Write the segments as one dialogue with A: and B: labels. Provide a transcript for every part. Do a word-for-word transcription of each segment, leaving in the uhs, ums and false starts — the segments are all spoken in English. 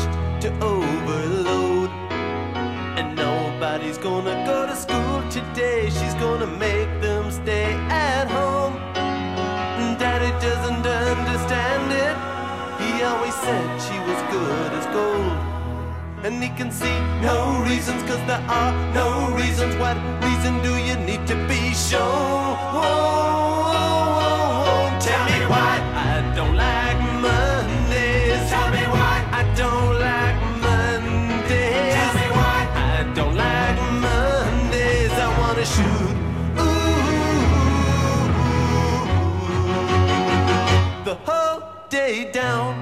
A: used to overload. And nobody's gonna go to school today. She's gonna make them stay at home. Daddy doesn't understand it. He always said she was good as gold. And he can see no reasons, cause there are no reasons. What reason do you need to be shown? Whoa, whoa, whoa, whoa. Tell me why I don't like Mondays. Tell me why I don't like Mondays. Tell me why I don't like Mondays. I wanna shoot ooh, the whole day down.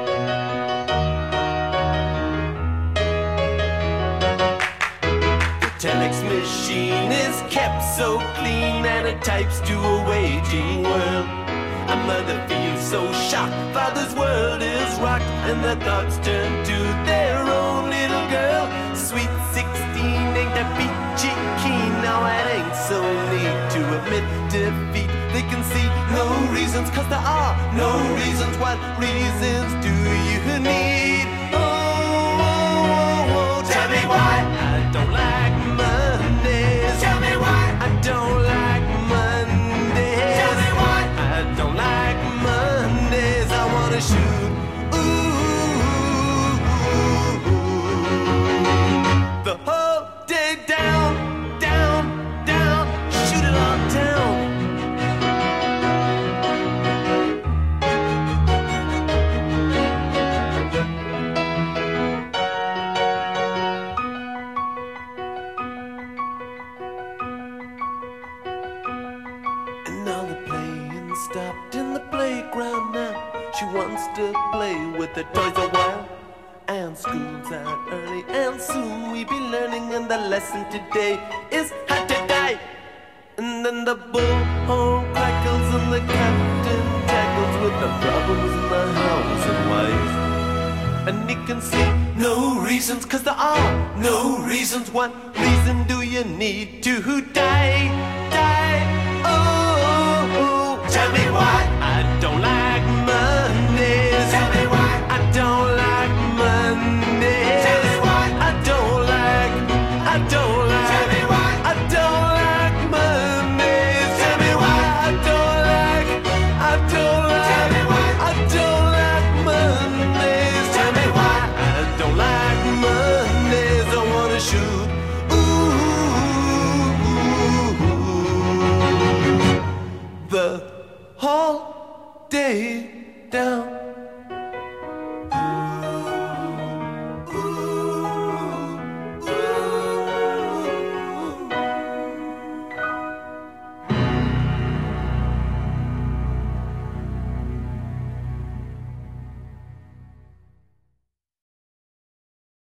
A: Telex machine is kept so clean, and it types to a waging world. A mother feels so shocked, father's world is rocked, and their thoughts turn to their own little girl. Sweet sixteen ain't that peachy keen. Now it ain't so neat to admit defeat. They can see no reasons, cause there are no reasons. What reasons do you need? Oh, oh, oh, oh. Tell me why I don't like Mondays. Tell me why I don't like Mondays. Tell me why I don't like Mondays. I wanna shoot ooh, the whole day down, down, down. Shoot it on down. Now the playing stopped in the playground now. She wants to play with the toys a while. And school's out early, and soon we be learning. And the lesson today is how to die. And then the bullhorn crackles, and the captain tackles with the problems in the house and wife. And he can see no reasons, cause there are no reasons. What reason do you need to die? Die, oh, oh, oh. Tell me